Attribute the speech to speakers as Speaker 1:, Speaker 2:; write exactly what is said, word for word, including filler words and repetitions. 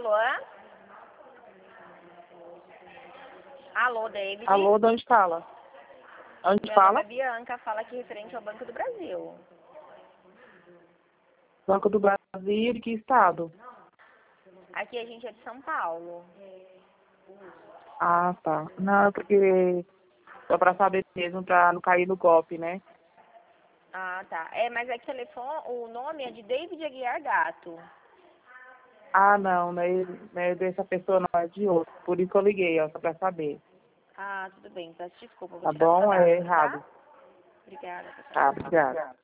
Speaker 1: Alô? Alô, David?
Speaker 2: Alô, de onde fala? Onde
Speaker 1: Meu
Speaker 2: fala?
Speaker 1: nome é Bianca, fala aqui referente ao Banco do Brasil.
Speaker 2: Banco do Brasil, de que estado?
Speaker 1: Aqui a gente é de São Paulo.
Speaker 2: Ah, tá. Não, porque só pra saber mesmo, pra não cair no golpe, né?
Speaker 1: Ah, tá. É, mas é que o telefone, o nome é de David Aguiar Gato.
Speaker 2: Ah, não, não é, não é dessa pessoa, não, é de outro. Por isso que eu liguei, ó, só pra saber.
Speaker 1: Ah, tudo bem. Peço desculpa, vou
Speaker 2: Tá
Speaker 1: tirar do
Speaker 2: bom? É
Speaker 1: cadastro,
Speaker 2: errado.
Speaker 1: tá? Obrigada, pessoal.
Speaker 2: Tá, obrigada.